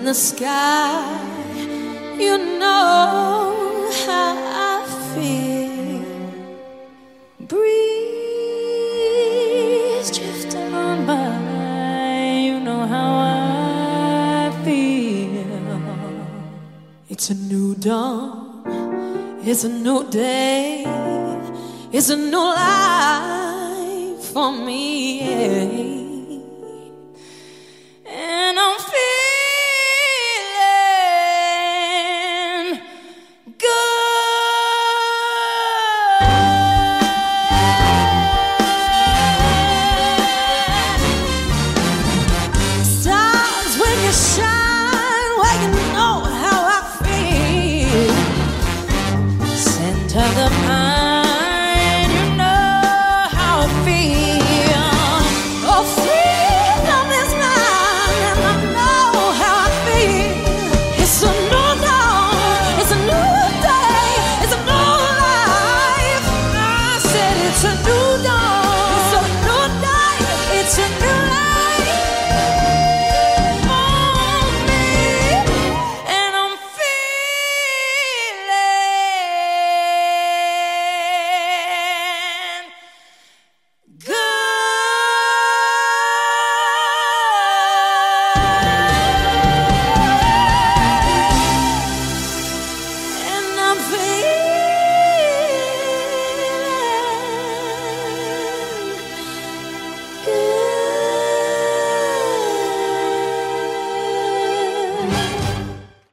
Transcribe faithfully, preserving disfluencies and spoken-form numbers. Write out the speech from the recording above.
the sky. You know how I feel. Breeze drifting on by. You know how I feel. It's a new dawn. It's a new day. It's a new life for me. Yeah. And I'm feeling good. Stars, when you shine, well, you know how I feel. Scent of the pine.